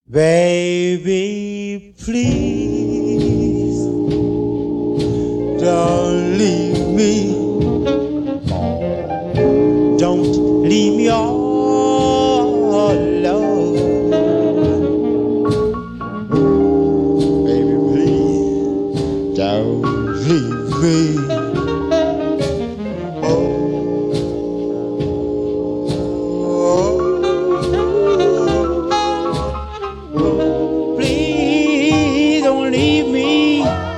Baby, please don't leave me. Don't leave me all alone. Baby, please don't leave me. Please don't leave me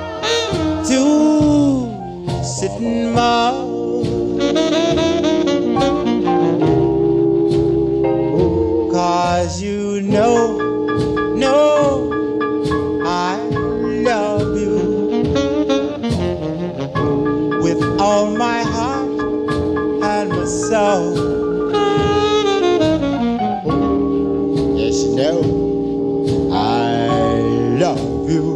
to sit and mourn. 'Cause you know I love you with all my heart and my soul. Yes, you know I love you.